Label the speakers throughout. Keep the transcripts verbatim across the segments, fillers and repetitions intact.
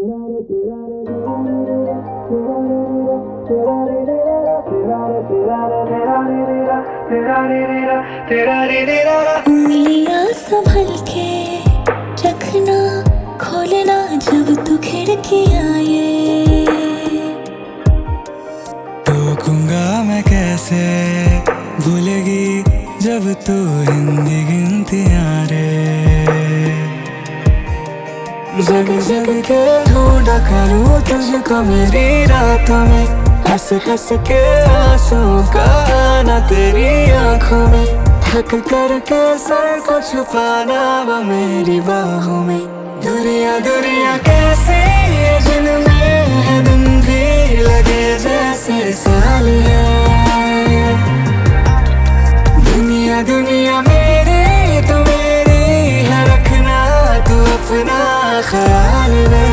Speaker 1: उंगलियां संभल के रखना, खोलना जब तू खिड़कियां ये।
Speaker 2: टोकूंगा मैं कैसे, भूलेगी जब तू हिंदी गिनतियां रे। जग जग के ढूंढा करूं तुझको मेरी रातों में, हंस हंस के आंसू का आना तेरी आंखों में। थक कर के सर को छुपाना वो मेरी बाहों में। दुनिया दुनिया कैसे ये जिनमें है दिन भी लगे जैसे साल है। दुनिया दुनिया मेरी तो मेरी है, रखना तू अपना ख्याल में।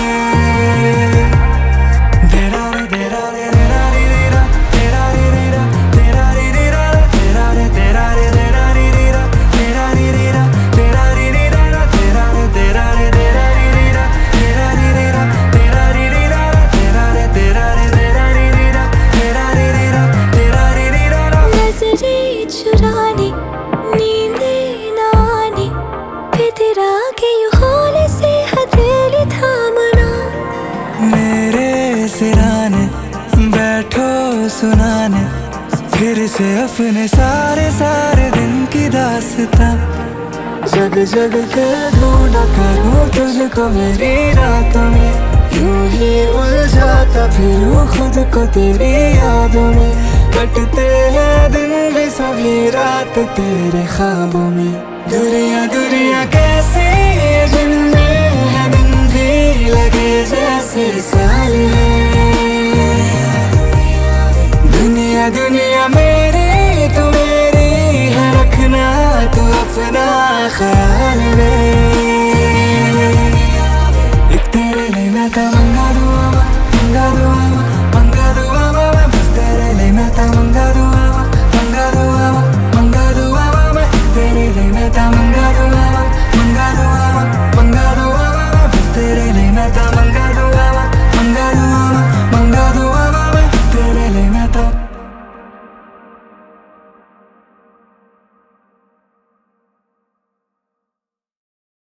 Speaker 1: चुराने नींदे ना आने, फिर तेरा के यूं हौले से हथेली थामना।
Speaker 2: मेरे सिराने बैठो सुनाने, फिर से अपने सारे सारे दिन की दास्तां। जग जग के ढूंढा करूं तुझको मेरी रातों में, यूं ही उलझाता फिरूं खुद को तेरी यादों में। कटते हैं दिन भी सभी रात तेरे ख्वाबों में। दुनिया दुनिया कैसे ये जिनमें है दिन भी लगे जैसे साल है। दुनिया दुनिया मेरी तो मेरी है, रखना तू अपना ख्याल में।